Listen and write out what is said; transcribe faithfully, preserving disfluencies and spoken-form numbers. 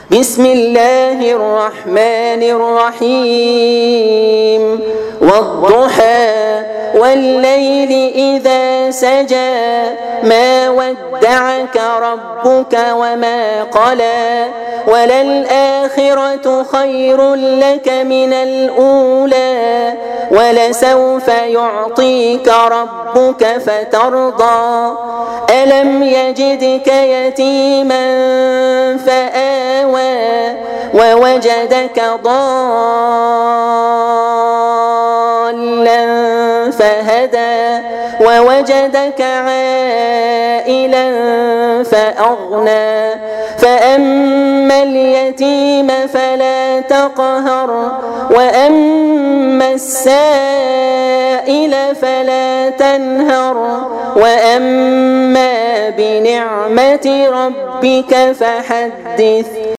بسم الله الرحمن الرحيم والضحى والليل إذا سجى ما ودعك ربك وما قلى وللآخرة خير لك من الأولى ولسوف يعطيك ربك فترضى ألم يجدك يتيما فآوى ووجدك ضالا فهدى ووجدك عائلا فأغنى فأما اليتيم فلا تقهر وأما السائل فلا تنهر وأما بنعمة ربك فحدث.